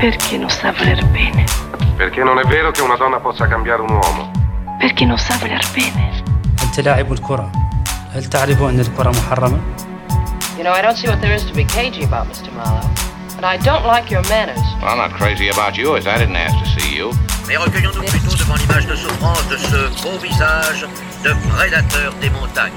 Perché non sa voler bene. Perché non è vero che una donna possa cambiare un uomo. Perché non sa voler bene. أنت لاعب الكرة. هل تعرف أن الكرة محرمة؟ You know, I don't see what there is to be cagey about, Mr. Marlowe. And I don't like your manners. Well, I'm not crazy about you, as I didn't ask to see you. Mais recueillons-nous plutôt devant l'image de souffrance de ce beau visage de prédateur des montagnes.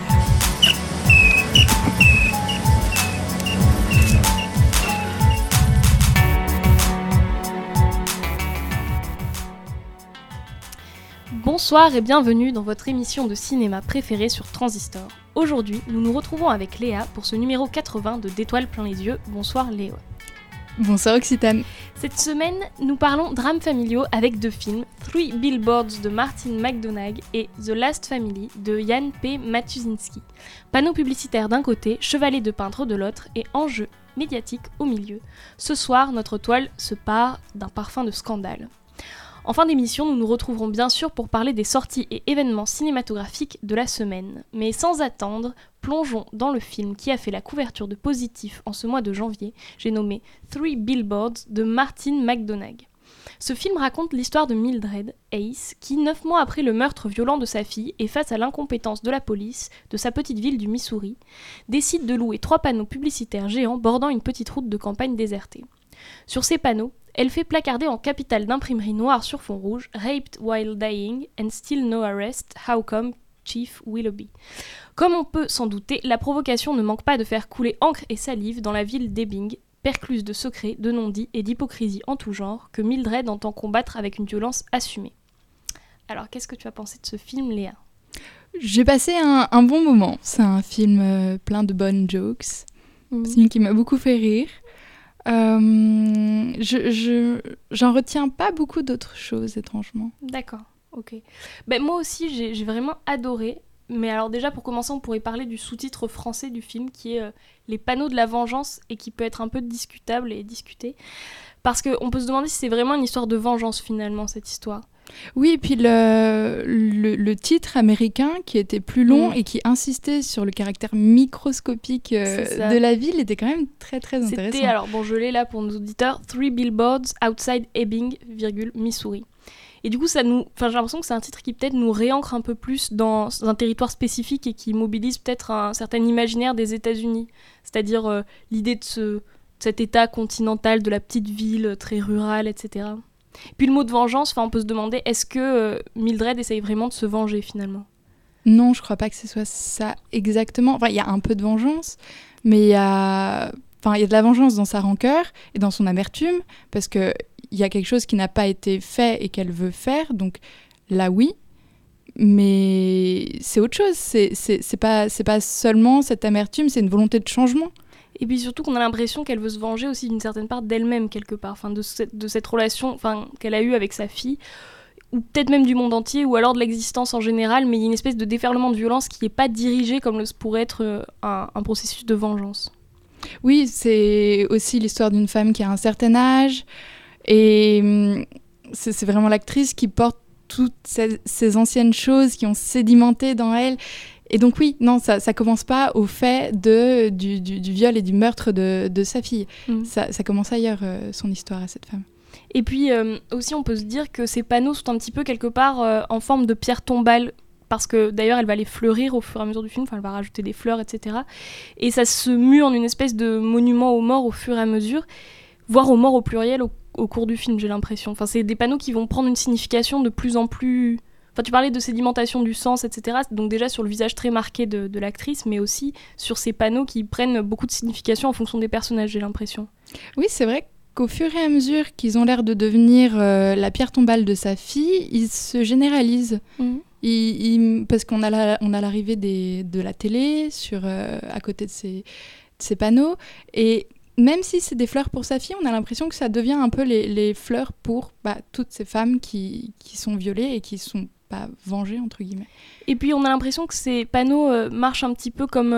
Bonsoir et bienvenue dans votre émission de cinéma préférée sur Transistor. Aujourd'hui, nous nous retrouvons avec Léa pour ce numéro 80 de D'Étoiles plein les yeux. Bonsoir Léa. Bonsoir Occitane. Cette semaine, nous parlons drames familiaux avec deux films, Three Billboards de Martin McDonagh et The Last Family de Jan P. Matuszynski. Panneau publicitaire d'un côté, chevalet de peintre de l'autre et enjeu médiatique au milieu. Ce soir, notre toile se pare d'un parfum de scandale. En fin d'émission, nous nous retrouverons bien sûr pour parler des sorties et événements cinématographiques de la semaine. Mais sans attendre, plongeons dans le film qui a fait la couverture de Positif en ce mois de janvier, j'ai nommé Three Billboards de Martin McDonagh. Ce film raconte l'histoire de Mildred, Ace, qui 9 mois après le meurtre violent de sa fille et face à l'incompétence de la police de sa petite ville du Missouri, décide de louer 3 panneaux publicitaires géants bordant une petite route de campagne désertée. Sur ces panneaux, elle fait placarder en capitale d'imprimerie noire sur fond rouge « Raped while dying and still no arrest, how come Chief Willoughby ». Comme on peut s'en douter, la provocation ne manque pas de faire couler encre et salive dans la ville d'Ebbing, percluse de secrets, de non-dits et d'hypocrisie en tout genre, que Mildred entend combattre avec une violence assumée. Alors, qu'est-ce que tu as pensé de ce film, Léa ? J'ai passé un bon moment. C'est un film plein de bonnes jokes. C'est un film qui m'a beaucoup fait rire. J'en retiens pas beaucoup d'autres choses, étrangement. D'accord, ok. Ben, moi aussi, j'ai vraiment adoré. Mais alors déjà, pour commencer, on pourrait parler du sous-titre français du film, qui est Les panneaux de la vengeance, et qui peut être un peu discutable et discuté. Parce qu'on peut se demander si c'est vraiment une histoire de vengeance, finalement, cette histoire. Oui, et puis le titre américain, qui était plus long et qui insistait sur le caractère microscopique de la ville, était quand même très, très intéressant. C'était, alors bon, je l'ai là pour nos auditeurs, Three Billboards Outside Ebbing, Missouri. Et du coup, j'ai l'impression que c'est un titre qui peut-être nous réancre un peu plus dans un territoire spécifique et qui mobilise peut-être un certain imaginaire des États-Unis. C'est-à-dire l'idée de cet état continental, de la petite ville très rurale, etc. Puis le mot de vengeance, on peut se demander, est-ce que Mildred essaye vraiment de se venger finalement ? Non, je crois pas que ce soit ça exactement. Enfin, il y a un peu de vengeance, mais il y a de la vengeance dans sa rancœur et dans son amertume, parce qu'il y a quelque chose qui n'a pas été fait et qu'elle veut faire, donc là oui, mais c'est autre chose. C'est pas seulement cette amertume, c'est une volonté de changement. Et puis surtout qu'on a l'impression qu'elle veut se venger aussi d'une certaine part d'elle-même quelque part, de cette relation qu'elle a eue avec sa fille, ou peut-être même du monde entier, ou alors de l'existence en général, mais il y a une espèce de déferlement de violence qui n'est pas dirigé comme pourrait être un processus de vengeance. Oui, c'est aussi l'histoire d'une femme qui a un certain âge, et c'est vraiment l'actrice qui porte toutes ces anciennes choses qui ont sédimenté dans elle. Et donc oui, non, ça commence pas au fait du viol et du meurtre de sa fille. Ça commence ailleurs, son histoire à cette femme. Et puis aussi, on peut se dire que ces panneaux sont un petit peu quelque part en forme de pierre tombale, parce que d'ailleurs, elle va les fleurir au fur et à mesure du film, elle va rajouter des fleurs, etc. Et ça se mue en une espèce de monument aux morts au fur et à mesure, voire aux morts au pluriel au cours du film, j'ai l'impression. C'est des panneaux qui vont prendre une signification de plus en plus... tu parlais de sédimentation du sens, etc. Donc déjà sur le visage très marqué de l'actrice, mais aussi sur ces panneaux qui prennent beaucoup de signification en fonction des personnages, j'ai l'impression. Oui, c'est vrai qu'au fur et à mesure qu'ils ont l'air de devenir la pierre tombale de sa fille, ils se généralisent. Parce qu'on a l'arrivée de la télé à côté de ces panneaux. Et même si c'est des fleurs pour sa fille, on a l'impression que ça devient un peu les fleurs pour toutes ces femmes qui sont violées et qui sont pas vengées, entre guillemets. Et puis on a l'impression que ces panneaux marchent un petit peu comme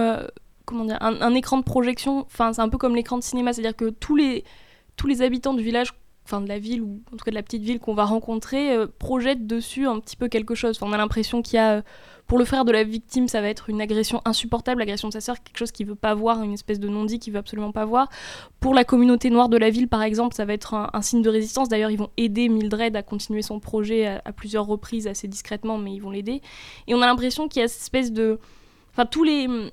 un écran de projection. C'est un peu comme l'écran de cinéma, c'est-à-dire que tous les habitants du village de la ville, ou en tout cas de la petite ville qu'on va rencontrer, projette dessus un petit peu quelque chose. On a l'impression qu'il y a, pour le frère de la victime, ça va être une agression insupportable, l'agression de sa sœur, quelque chose qu'il veut pas voir, une espèce de non-dit qu'il veut absolument pas voir. Pour la communauté noire de la ville, par exemple, ça va être un signe de résistance. D'ailleurs, ils vont aider Mildred à continuer son projet à plusieurs reprises, assez discrètement, mais ils vont l'aider. Et on a l'impression qu'il y a cette espèce de... tous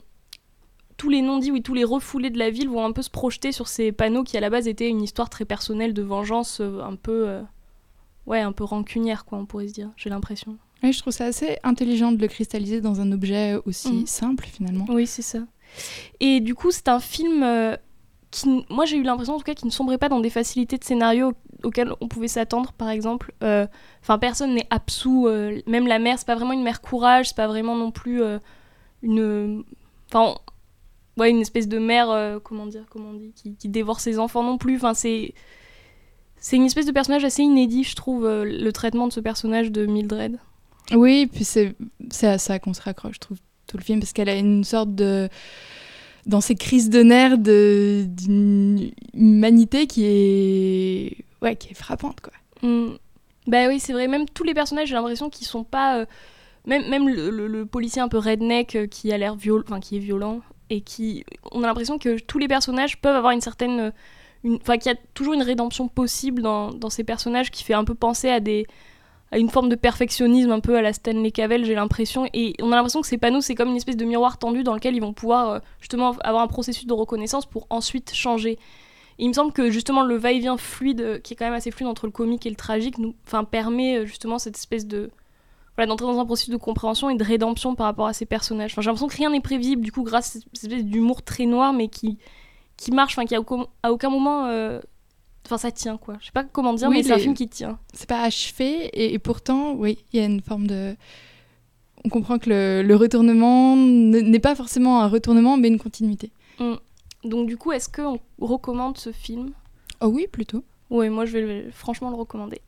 les non-dits, tous les refoulés de la ville vont un peu se projeter sur ces panneaux qui à la base étaient une histoire très personnelle de vengeance, un peu rancunière, quoi, on pourrait se dire, j'ai l'impression. Oui, je trouve ça assez intelligent de le cristalliser dans un objet aussi simple, finalement. Oui, c'est ça. Et du coup, c'est un film qui, moi j'ai eu l'impression en tout cas, qu'il ne sombrait pas dans des facilités de scénario auxquelles on pouvait s'attendre, par exemple. Personne n'est absous, même la mère, c'est pas vraiment une mère courage, c'est pas vraiment non plus une espèce de mère, qui dévore ses enfants non plus. C'est une espèce de personnage assez inédit, je trouve, le traitement de ce personnage de Mildred. Oui, puis c'est à ça qu'on se raccroche, je trouve, tout le film, parce qu'elle a une sorte de... Dans ses crises de nerfs d'une humanité qui est frappante, quoi. Bah oui, c'est vrai, même tous les personnages, j'ai l'impression qu'ils sont pas... Même le policier un peu redneck qui a l'air qui est violent, et on a l'impression que tous les personnages peuvent avoir une certaine... qu'il y a toujours une rédemption possible dans ces personnages qui fait un peu penser à une forme de perfectionnisme un peu à la Stanley Cavell, j'ai l'impression. Et on a l'impression que ces panneaux, c'est comme une espèce de miroir tendu dans lequel ils vont pouvoir justement avoir un processus de reconnaissance pour ensuite changer. Et il me semble que justement le va-et-vient fluide, qui est quand même assez fluide entre le comique et le tragique, permet justement cette espèce de... d'entrer dans un processus de compréhension et de rédemption par rapport à ces personnages. J'ai l'impression que rien n'est prévisible, du coup, grâce à cette espèce d'humour très noir, mais qui marche, qui à aucun moment... ça tient, quoi. Je sais pas comment dire, mais c'est un film qui tient. C'est pas achevé, et pourtant, oui, il y a une forme de... On comprend que le retournement n'est pas forcément un retournement, mais une continuité. Donc, du coup, est-ce qu'on recommande ce film ? Oh oui, plutôt. Oui, moi, je vais franchement le recommander.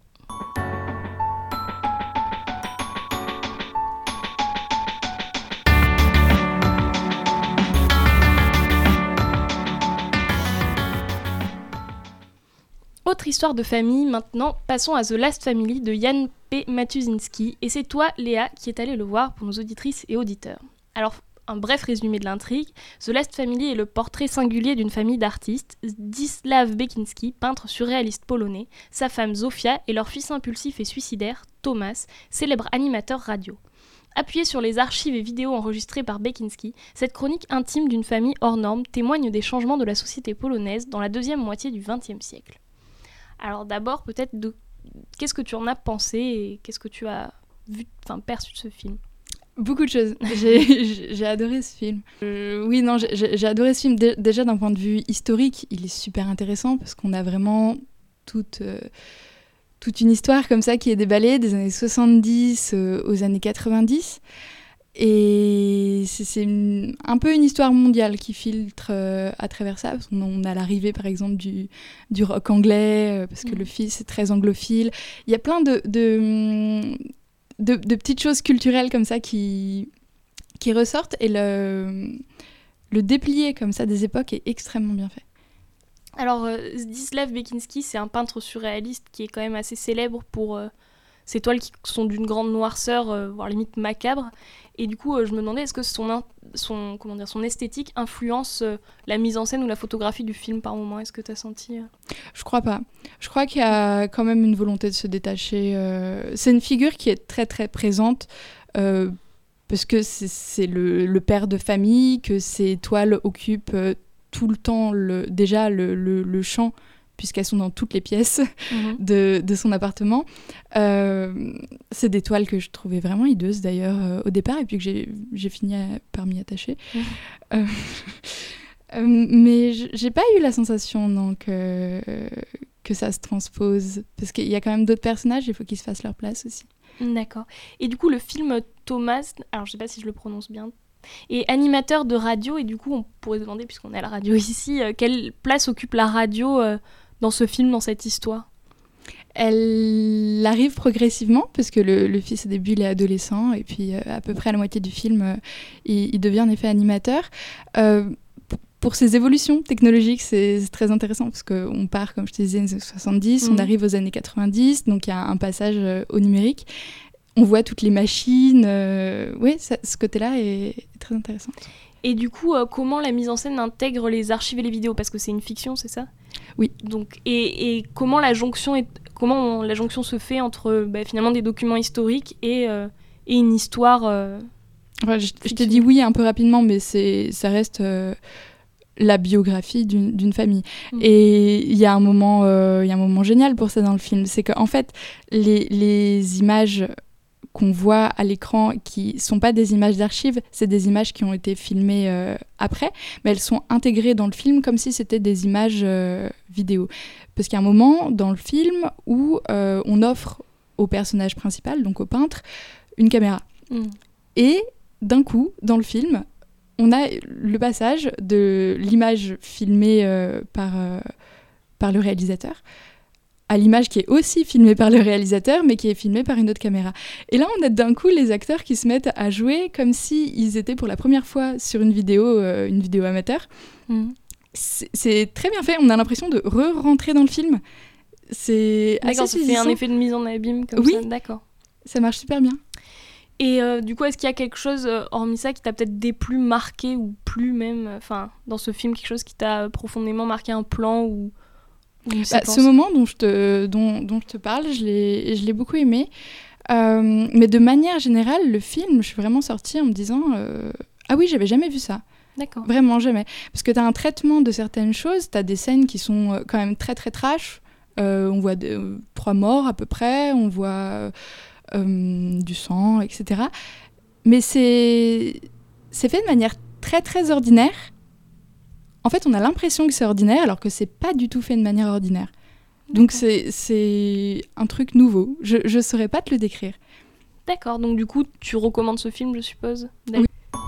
Autre histoire de famille, maintenant, passons à The Last Family de Jan P. Matuszynski. Et c'est toi, Léa, qui est allée le voir pour nos auditrices et auditeurs. Alors, un bref résumé de l'intrigue. The Last Family est le portrait singulier d'une famille d'artistes, Zdzisław Beksiński, peintre surréaliste polonais, sa femme Zofia et leur fils impulsif et suicidaire, Thomas, célèbre animateur radio. Appuyée sur les archives et vidéos enregistrées par Beksiński, cette chronique intime d'une famille hors norme témoigne des changements de la société polonaise dans la deuxième moitié du XXe siècle. Alors d'abord, peut-être, qu'est-ce que tu en as pensé et qu'est-ce que tu as perçu de ce film ? Beaucoup de choses. J'ai adoré ce film. J'ai adoré ce film. Déjà, d'un point de vue historique, il est super intéressant parce qu'on a vraiment toute une histoire comme ça qui est déballée des années 70 aux années 90. Et c'est un peu une histoire mondiale qui filtre à travers ça. Parce qu'on a l'arrivée, par exemple, du rock anglais, parce que le fils est très anglophile. Il y a plein de petites choses culturelles comme ça qui ressortent. Et le déplié comme ça des époques est extrêmement bien fait. Alors, Zdzisław Beksiński, c'est un peintre surréaliste qui est quand même assez célèbre pour ces toiles qui sont d'une grande noirceur, voire limite macabre. Et du coup, je me demandais, est-ce que son esthétique influence la mise en scène ou la photographie du film par moment ? Est-ce que tu as senti Je crois pas. Je crois qu'il y a quand même une volonté de se détacher. C'est une figure qui est très très présente, parce que c'est le père de famille, que ces toiles occupent tout le temps le champ, puisqu'elles sont dans toutes les pièces de son appartement. C'est des toiles que je trouvais vraiment hideuses d'ailleurs au départ, et puis que j'ai fini par m'y attacher. Mais j'ai pas eu la sensation que ça se transpose, parce qu'il y a quand même d'autres personnages, il faut qu'ils se fassent leur place aussi. D'accord. Et du coup, le film Thomas, alors je sais pas si je le prononce bien, est animateur de radio, et du coup, on pourrait se demander, puisqu'on est à la radio ici, quelle place occupe la radio dans ce film, dans cette histoire ? Elle arrive progressivement, parce que le fils au début il est adolescent, et puis à peu près à la moitié du film, il devient en effet animateur. pour ces évolutions technologiques, c'est très intéressant parce qu'on part, comme je te disais, des années 70, on arrive aux années 90, donc il y a un passage au numérique. On voit toutes les machines. Ce côté-là est très intéressant. Et du coup, comment la mise en scène intègre les archives et les vidéos ? Parce que c'est une fiction, c'est ça ? Oui. Donc, et comment la jonction se fait entre finalement des documents historiques et une histoire je te dis oui un peu rapidement, mais ça reste la biographie d'une famille. Et il y a un moment génial pour ça dans le film. C'est qu'en fait, les images qu'on voit à l'écran qui sont pas des images d'archives, c'est des images qui ont été filmées après, mais elles sont intégrées dans le film comme si c'était des images vidéo. Parce qu'il y a un moment dans le film où on offre au personnage principal, donc au peintre, une caméra. Et d'un coup, dans le film, on a le passage de l'image filmée par le réalisateur à l'image qui est aussi filmée par le réalisateur, mais qui est filmée par une autre caméra. Et là, on a d'un coup les acteurs qui se mettent à jouer comme s'ils étaient pour la première fois sur une vidéo amateur. C'est très bien fait. On a l'impression de re-rentrer dans le film. C'est assez saisissant. Ça fait un effet de mise en abîme comme ça. D'accord. Ça marche super bien. Et du coup, est-ce qu'il y a quelque chose, hormis ça, qui t'a peut-être déplu, marqué, ou plus même, dans ce film, quelque chose qui t'a profondément marqué, un plan ou ce moment dont je te parle, je l'ai beaucoup aimé. Mais de manière générale, le film, je suis vraiment sortie en me disant ah oui, j'avais jamais vu ça. D'accord. Vraiment jamais. Parce que tu as un traitement de certaines choses, tu as des scènes qui sont quand même très très trash. On voit 3 morts à peu près, on voit du sang, etc. Mais c'est fait de manière très très ordinaire. En fait, on a l'impression que c'est ordinaire, alors que c'est pas du tout fait de manière ordinaire. Donc c'est un truc nouveau. Je saurais pas te le décrire. D'accord, donc du coup, tu recommandes ce film, je suppose ? Oui.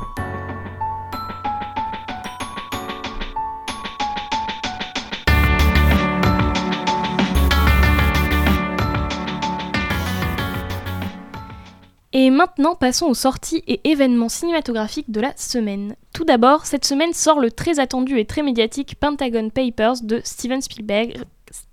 Et maintenant, passons aux sorties et événements cinématographiques de la semaine. Tout d'abord, cette semaine sort le très attendu et très médiatique Pentagon Papers de Steven Spielberg,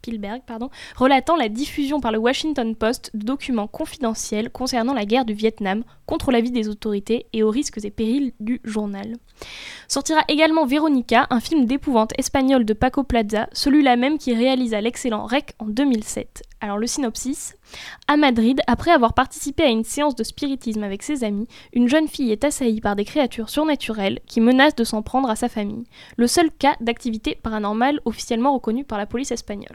relatant la diffusion par le Washington Post de documents confidentiels concernant la guerre du Vietnam, contre l'avis des autorités et aux risques et périls du journal. Sortira également Véronica, un film d'épouvante espagnol de Paco Plaza, celui-là même qui réalisa l'excellent REC en 2007. Alors le synopsis : à Madrid, après avoir participé à une séance de spiritisme avec ses amis, une jeune fille est assaillie par des créatures surnaturelles qui menacent de s'en prendre à sa famille. Le seul cas d'activité paranormale officiellement reconnu par la police espagnole.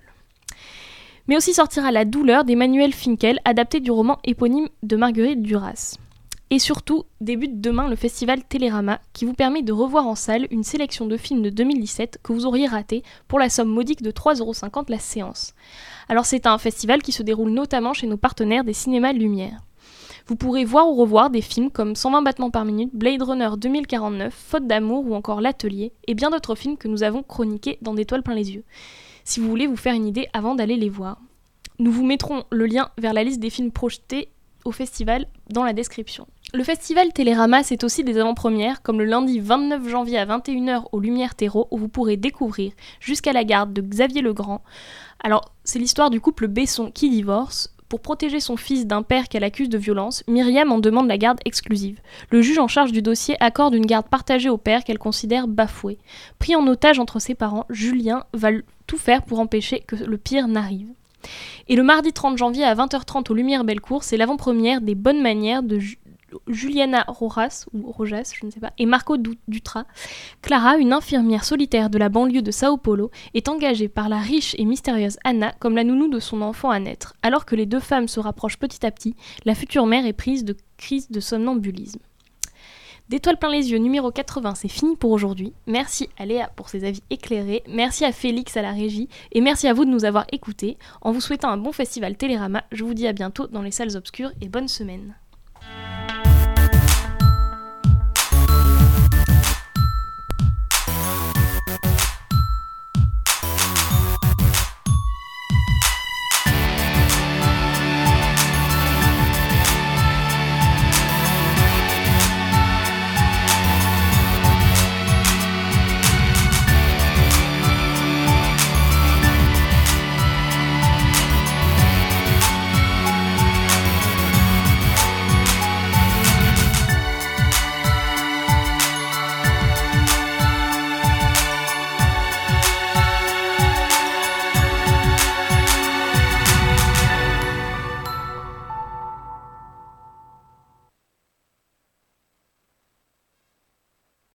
Mais aussi sortira La douleur d'Emmanuel Finkel, adapté du roman éponyme de Marguerite Duras. Et surtout, débute demain le festival Télérama, qui vous permet de revoir en salle une sélection de films de 2017 que vous auriez raté pour la somme modique de 3,50€ la séance. Alors c'est un festival qui se déroule notamment chez nos partenaires des cinémas Lumière. Vous pourrez voir ou revoir des films comme 120 battements par minute, Blade Runner 2049, Faute d'amour ou encore L'Atelier, et bien d'autres films que nous avons chroniqués dans d'Étoiles plein les yeux, si vous voulez vous faire une idée avant d'aller les voir. Nous vous mettrons le lien vers la liste des films projetés au festival dans la description. Le festival Télérama, c'est aussi des avant-premières, comme le lundi 29 janvier à 21h au Lumière Terreau, où vous pourrez découvrir Jusqu'à la garde de Xavier Legrand. Alors, c'est l'histoire du couple Besson qui divorce. Pour protéger son fils d'un père qu'elle accuse de violence, Myriam en demande la garde exclusive. Le juge en charge du dossier accorde une garde partagée au père qu'elle considère bafoué. Pris en otage entre ses parents, Julien va tout faire pour empêcher que le pire n'arrive. Et le mardi 30 janvier à 20h30 au Lumière Bellecour, c'est l'avant-première des Bonnes Manières de Juliana Rojas, je ne sais pas, et Marco Dutra. Clara, une infirmière solitaire de la banlieue de Sao Paulo, est engagée par la riche et mystérieuse Anna comme la nounou de son enfant à naître. Alors que les deux femmes se rapprochent petit à petit, la future mère est prise de crise de somnambulisme. D'Étoiles plein les yeux numéro 80, c'est fini pour aujourd'hui. Merci à Léa pour ses avis éclairés, merci à Félix à la régie, et merci à vous de nous avoir écoutés. En vous souhaitant un bon festival Télérama, je vous dis à bientôt dans les salles obscures et bonne semaine.